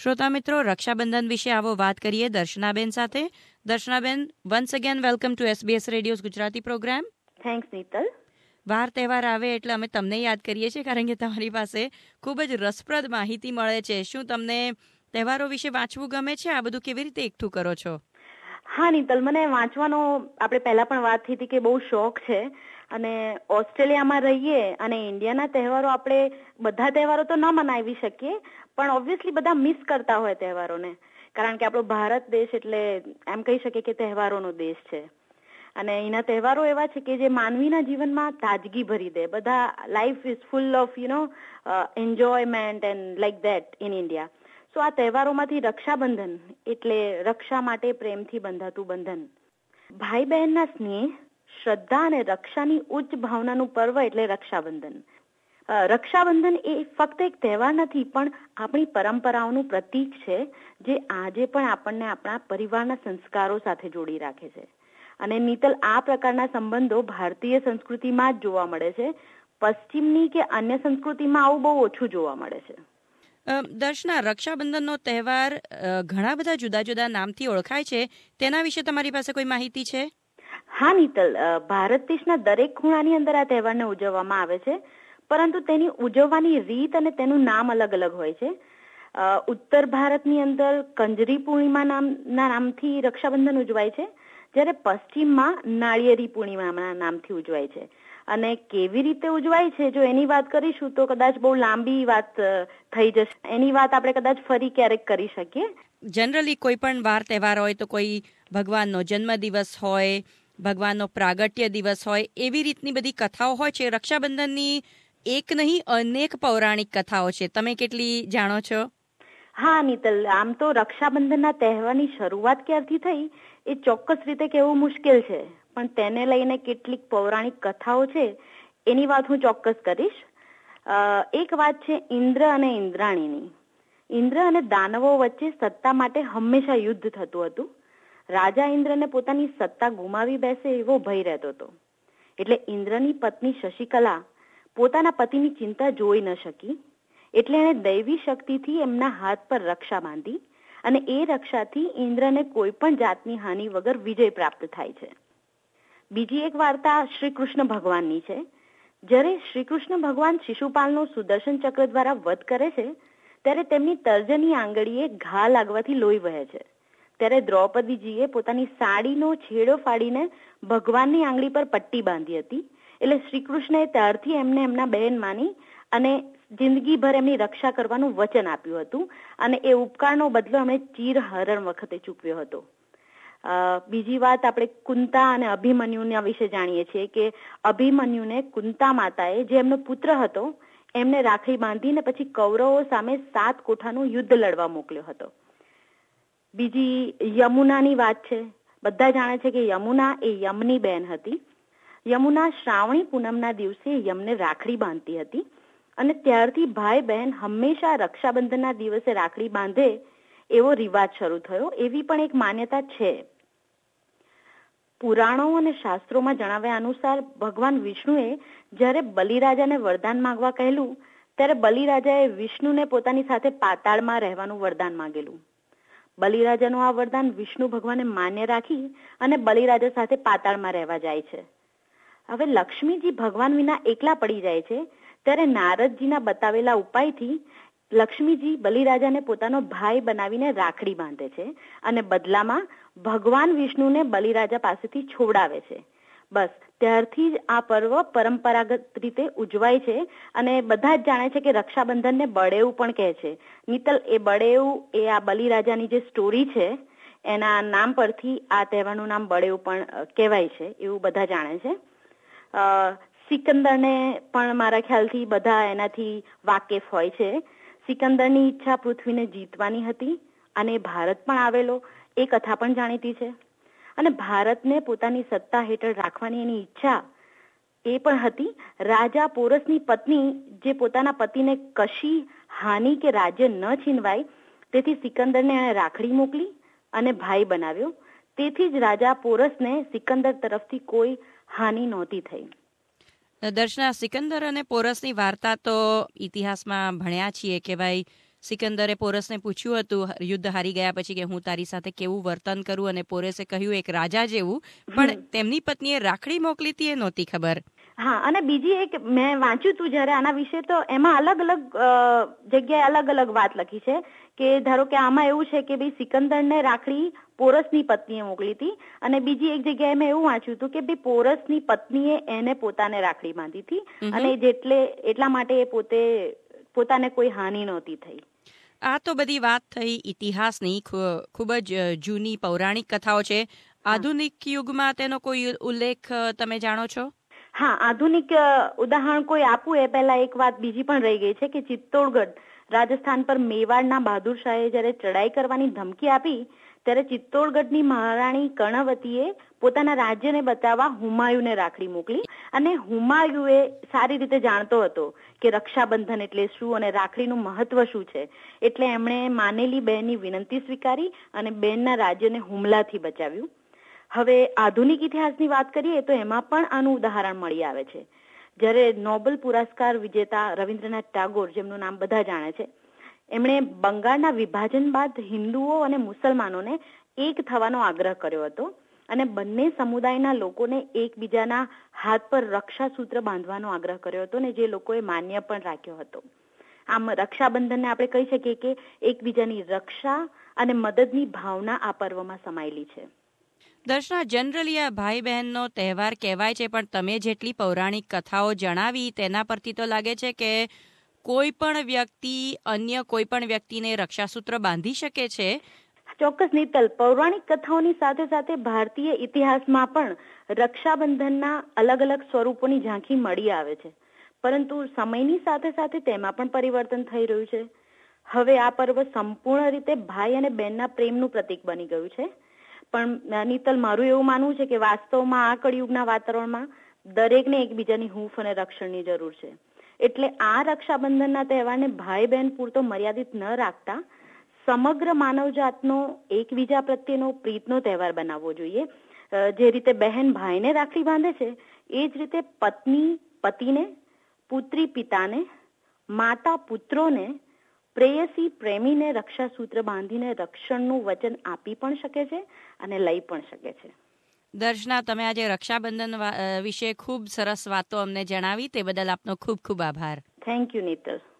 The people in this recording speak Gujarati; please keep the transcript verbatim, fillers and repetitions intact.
શ્રોતા મિત્રો, રક્ષાબંધન વિશે આવો વાત કરીએ દર્શનાબેન સાથે. Darshanaben, once again welcome to SBS radio's Gujarati programme. Thanks Nital. વાર તહેવાર આવે એટલે અમે તમને યાદ કરીએ છીએ, કારણ કે તમારી પાસે ખૂબ જ રસપ્રદ માહિતી મળે છે. શું તમને તહેવારો વિશે વાંચવું ગમે છે? આ બધું કેવી રીતે એકઠું કરો છો? હા નીતલ, મને વાંચવાનો આપણે પહેલા પણ વાત થઈ હતી કે બહુ શોખ છે. અને ઓસ્ટ્રેલિયામાં રહીએ અને ઇન્ડિયાના તહેવારો આપણે બધા તહેવારો તો ન મનાવી શકીએ, પણ ઓબ્વિયસલી બધા મિસ કરતા હોય તહેવારોને, કારણ કે આપણો ભારત દેશ એટલે એમ કહી શકીએ કે તહેવારોનો દેશ છે. અને એના તહેવારો એવા છે કે જે માનવીના જીવનમાં તાજગી ભરી દે. બધા life is full of you know enjoyment and like that in India. So આ તહેવારોમાંથી રક્ષાબંધન એટલે રક્ષા માટે પ્રેમથી બંધાતું બંધન. ભાઈ બહેનના સ્નેહ, શ્રદ્ધા અને રક્ષાની ઉચ્ચ ભાવનાનું પર્વ એટલે રક્ષાબંધન. રક્ષાબંધન એ ફક્ત એક તહેવાર નથી, પણ આપણી પરંપરાઓનું પ્રતીક છે, જે આજે પણ આપણને આપણા પરિવારના સંસ્કારો સાથે જોડી રાખે છે. અને નીતલ, આ પ્રકારના સંબંધો ભારતીય સંસ્કૃતિમાં જ જોવા મળે છે. પશ્ચિમની કે અન્ય સંસ્કૃતિમાં આવું બહુ ઓછું જોવા મળે છે. દર્શના, રક્ષાબંધનનો તહેવાર ઘણા બધા જુદા જુદા નામથી ઓળખાય છે. તેના વિશે તમારી પાસે કોઈ માહિતી છે? હા નીતલ, ભારત દેશના દરેક ખૂણાની અંદર આ તહેવારને ઉજવવામાં આવે છે, પરંતુ તેની ઉજવવાની રીત અને તેનું નામ અલગ અલગ હોય છે. ઉત્તર ભારતની અંદર કંજરી પૂર્ણિમા નામના નામથી રક્ષાબંધન ઉજવાય છે, જ્યારે પશ્ચિમમાં નાળિયેરી પૂર્ણિમાના નામથી ઉજવાય છે. અને કેવી રીતે ઉજવાય છે, જો એની વાત કરીશું તો કદાચ બહુ લાંબી વાત થઈ જશે. એની વાત આપણે કદાચ ફરી ક્યારેક કરી શકીએ. જનરલી કોઈ પણ વાર તહેવાર હોય તો કોઈ ભગવાનનો જન્મદિવસ હોય, ભગવાનનો પ્રાગટ્ય દિવસ હોય, એવી રીતની બધી કથાઓ હોય છે. રક્ષાબંધનની એક નહીં અનેક પૌરાણિક કથાઓ છે. તમે કેટલી જાણો છો? હા નીતલ, આમ તો રક્ષાબંધનના તહેવારની શરૂઆત ક્યારથી થઈ એ ચોક્કસ રીતે કહેવું મુશ્કેલ છે, પણ તેને લઈને કેટલીક પૌરાણિક કથાઓ છે, એની વાત હું ચોક્કસ કરીશ. એક વાત છે ઇન્દ્ર અને ઇન્દ્રાણીની. ઇન્દ્ર અને દાનવો વચ્ચે સત્તા માટે હંમેશા યુદ્ધ થતું હતું. રાજા ઇન્દ્રને પોતાની સત્તા ગુમાવી બેસે એવો ભય રહેતો હતો. એટલે ઇન્દ્રની પત્ની શશિકલા પોતાના પતિની ચિંતા જોઈ ન શકી, એટલે એણે દૈવી શક્તિથી એમના હાથ પર રક્ષા બાંધી, અને એ રક્ષાથી ઇન્દ્રને કોઈ પણ જાતની હાનિ વગર વિજય પ્રાપ્ત થાય છે. બીજી એક વાર્તા શ્રી કૃષ્ણ ભગવાનની છે. જ્યારે શ્રી કૃષ્ણ ભગવાન શિશુપાલનો સુદર્શન ચક્ર દ્વારા વધ કરે છે, ત્યારે તેમની તર્જની આંગળીએ ઘા લાગવાથી લોહી વહે છે. ત્યારે દ્રૌપદીજીએ પોતાની સાડીનો છેડો ફાડીને ભગવાનની આંગળી પર પટ્ટી બાંધી હતી. એટલે શ્રી કૃષ્ણએ ત્યારથી એમને એમના બહેન માની અને જિંદગીભર એમની રક્ષા કરવાનું વચન આપ્યું હતું, અને એ ઉપકારનો બદલો એમણે ચીર હરણ વખતે ચૂકવ્યો હતો. બીજી વાત આપણે કુંતા અને અભિમન્યુના વિશે જાણીએ છીએ કે અભિમન્યુને કુંતા માતાએ, જે એમનો પુત્ર હતો, એમને રાખડી બાંધીને પછી કૌરવો સામે સાત કોઠાનું યુદ્ધ લડવા મોકલ્યો હતો. બીજી યમુનાની વાત છે. બધા જાણે છે કે યમુના એ યમની બહેન હતી. યમુના શ્રાવણી પૂનમના દિવસે યમને રાખડી બાંધતી હતી, અને ત્યારથી ભાઈ બહેન હંમેશા રક્ષાબંધનના દિવસે રાખડી બાંધે એવો રિવાજ શરૂ થયો. એવી પણ એક માન્યતા છે. પુરાણો અને શાસ્ત્રોમાં જણાવ્યા અનુસાર ભગવાન વિષ્ણુએ જ્યારે બલિરાજાને વરદાન માંગવા કહેલું, ત્યારે બલિરાજાએ વિષ્ણુને પોતાની સાથે પાતાળમાં રહેવાનું વરદાન માંગેલું. બલિરાજાનું આ વરદાન વિષ્ણુ ભગવાને માન્ય રાખી અને બલિરાજા સાથે પાતાળમાં રહેવા જાય છે. હવે લક્ષ્મીજી ભગવાન વિના એકલા પડી જાય છે, ત્યારે નારદજીના બતાવેલા ઉપાયથી લક્ષ્મીજી બલિરાજાને પોતાનો ભાઈ બનાવીને રાખડી બાંધે છે, અને બદલામાં ભગવાન વિષ્ણુને બલિરાજા પાસેથી છોડાવે છે. બસ ત્યારથી જ આ પર્વ પરંપરાગત રીતે ઉજવાય છે, અને બધા જ જાણે છે કે રક્ષાબંધનને બળેવું પણ કહે છે. નીતલ, એ બળેવું એ આ બલિરાજાની જે સ્ટોરી છે એના નામ પરથી આ તહેવારનું નામ બળેવું પણ કહેવાય છે, એવું બધા જાણે છે. સિકંદરને પણ મારા ખ્યાલથી બધા એનાથી વાકેફ હોય છે. સિકંદરની ઈચ્છા પૃથ્વીને જીતવાની હતી, અને ભારત પણ આવેલો એ કથા પણ જાણીતી છે. અને ભારતને પોતાની સત્તા હેઠળ રાખવાની એની ઈચ્છા એ પણ હતી. રાજા પોરસની પત્ની, જે પોતાના પતિને કશી હાનિ કે રાજ્ય ન છીનવાય તેથી સિકંદરને એણે રાખડી મોકલી અને ભાઈ બનાવ્યો. તેથી જ રાજા પોરસને સિકંદર તરફથી કોઈ હાનિ નહોતી થઈ. દર્શના, સિકંદર અને પોરસની વાર્તા તો ઇતિહાસમાં ભણ્યા છીએ કે ભાઈ સિકંદરે પોરસને પૂછ્યું હતું યુદ્ધ હારી ગયા પછી કે હું તારી સાથે કેવું વર્તન કરું, અને પોરસે કહ્યું એક રાજા જેવું, પણ તેમની પત્નીએ રાખડી મોકલી હતી એ નહોતી ખબર. હા, અને બીજી એક મેં વાંચ્યું હતું જયારે આના વિશે, તો એમાં અલગ અલગ જગ્યાએ અલગ અલગ વાત લખી છે કે ધારો કે આમાં એવું છે કે ભાઈ સિકંદરને રાખડી પોરસની પત્નીએ મોકલી હતી, અને બીજી એક જગ્યાએ મેં એવું વાંચ્યું હતું કે ભાઈ પોરસની પત્નીએ એને પોતાને રાખડી બાંધી હતી, અને જેટલે એટલા માટે એ પોતે પોતાને કોઈ હાનિ નહોતી થઈ. આ તો બધી વાત થઈ ઇતિહાસની, ખૂબ જ જૂની પૌરાણિક કથાઓ છે. આધુનિક યુગમાં તેનો કોઈ ઉલ્લેખ તમે જાણો છો? હા, આધુનિક ઉદાહરણ કોઈ આપવું એ પહેલા એક વાત બીજી પણ રહી ગઈ છે કે ચિત્તોડગઢ રાજસ્થાન પર મેવાડના બહાદુર શાહે જયારે ચડાઈ કરવાની ધમકી આપી ત્યારે ચિત્તોડગઢની મહારાણી કર્ણવતીએ પોતાના રાજ્યને બચાવવા હુમાયુને રાખડી મોકલી, અને હુમાયુએ સારી રીતે જાણતો હતો કે રક્ષાબંધન એટલે શું અને રાખડીનું મહત્વ શું છે, એટલે એમણે માનેલી બહેનની વિનંતી સ્વીકારી અને બહેનના રાજ્યને હુમલાથી બચાવ્યું. હવે આધુનિક ઇતિહાસની વાત કરીએ તો એમાં પણ આનું ઉદાહરણ મળી આવે છે. જ્યારે નોબેલ પુરસ્કાર વિજેતા રવિન્દ્રનાથ ટાગોર, જેમનું નામ બધા જાણે છે, એમણે બંગાળના વિભાજન બાદ હિન્દુઓ અને મુસલમાનોને એક થવાનો આગ્રહ કર્યો હતો, અને બંને સમુદાયના લોકોને એકબીજાના હાથ પર રક્ષાસૂત્ર બાંધવાનો આગ્રહ કર્યો હતો, ને જે લોકોએ માન્ય પણ રાખ્યો હતો. આમ રક્ષાબંધનને આપણે કહી શકીએ કે એકબીજાની રક્ષા અને મદદની ભાવના આ પર્વમાં સમાયેલી છે. દર્શના, જનરલી આ ભાઈ બહેનનો તહેવાર કહેવાય છે, પણ તમે જેટલી પૌરાણિક કથાઓ જણાવી તેના પરથી તો લાગે છે કે કોઈ પણ વ્યક્તિ અન્ય કોઈ પણ વ્યક્તિને રક્ષાસૂત્ર બાંધી શકે છે. ચોક્કસ નીતલ, પૌરાણિક કથાઓની સાથે સાથે ભારતીય ઇતિહાસમાં પણ રક્ષાબંધનના અલગ અલગ સ્વરૂપોની ઝાંખી મળી આવે છે, પરંતુ સમયની સાથે સાથે તેમાં પણ પરિવર્તન થઈ રહ્યું છે. હવે આ પર્વ સંપૂર્ણ રીતે ભાઈ અને બહેનના પ્રેમનું પ્રતીક બની ગયું છે. પણ નીતલ, મારું એવું માનવું છે કે વાસ્તવમાં આ કળિયુગના વાતાવરણમાં દરેકને એકબીજાની હૂંફ અને રક્ષણની જરૂર છે. એટલે આ રક્ષાબંધનના તહેવારને ભાઈ બહેન પૂરતો મર્યાદિત ન રાખતા સમગ્ર માનવજાતનો એકબીજા પ્રત્યેનો પ્રીતનો તહેવાર બનાવવો જોઈએ. જે રીતે બહેન ભાઈને રાખડી બાંધે છે, એ જ રીતે પત્ની પતિને, પુત્રી પિતાને, માતા પુત્રોને, પ્રેયસી પ્રેમીને રક્ષાસૂત્ર બાંધીને રક્ષણનું વચન આપી પણ શકે છે અને લઈ પણ શકે છે. દર્શના, તમે આજે રક્ષાબંધન વિશે ખૂબ સરસ વાતો અમને જણાવી, તે બદલ આપનો ખૂબ ખૂબ આભાર. Thank you Nital.